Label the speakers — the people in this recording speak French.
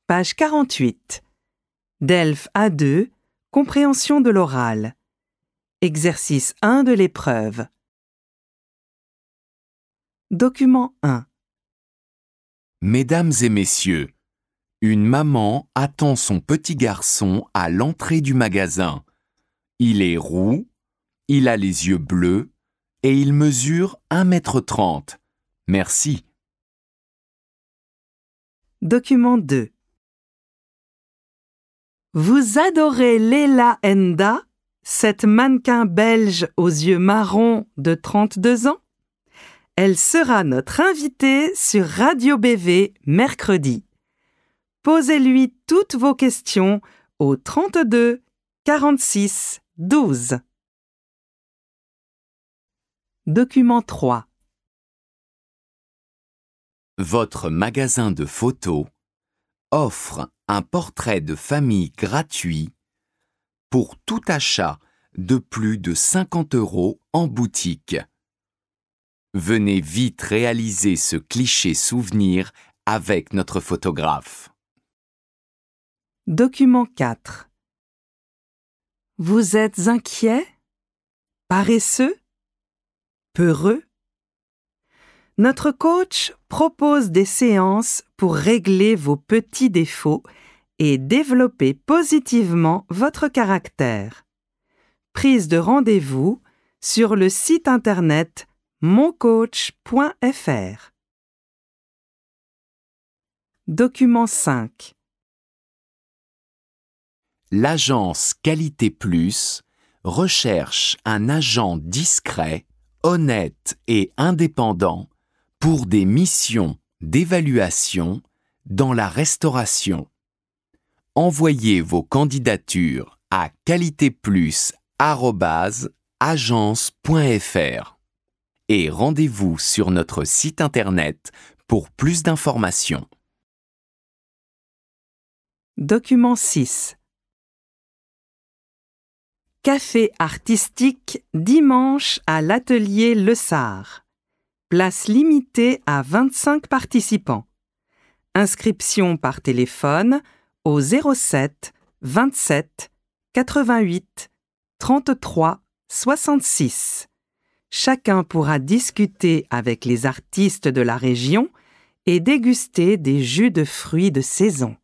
Speaker 1: Page 48. DELF A2, compréhension de l'oral. Exercice 1 de l'épreuve. Document 1.
Speaker 2: Mesdames et messieurs, une maman attend son petit garçon à l'entrée du magasin. Il est roux, il a les yeux bleus et il mesure 1,30 m. Merci.
Speaker 1: Document 2. Vous adorez Leila Enda, cette mannequin belge aux yeux marrons de 32 ans? Elle sera notre invitée sur Radio BV mercredi. Posez-lui toutes vos questions au 32 46 12. Document 3.
Speaker 2: Votre magasin de photos offre un portrait de famille gratuit pour tout achat de plus de 50 € en boutique. Venez vite réaliser ce cliché souvenir avec notre photographe.
Speaker 1: Document 4. Vous êtes inquiet? Paresseux? Peureux? Notre coach propose des séances pour régler vos petits défauts et développer positivement votre caractère. Prise de rendez-vous sur le site internet moncoach.fr. Document 5.
Speaker 2: L'agence Qualité Plus recherche un agent discret, honnête et indépendant pour des missions d'évaluation dans la restauration. Envoyez vos candidatures à qualitéplus@agence.fr et rendez-vous sur notre site internet pour plus d'informations.
Speaker 1: Document 6. Café artistique dimanche à l'atelier Le Sard. Place limitée à 25 participants. Inscription par téléphone au 07 27 88 33 66. Chacun pourra discuter avec les artistes de la région et déguster des jus de fruits de saison.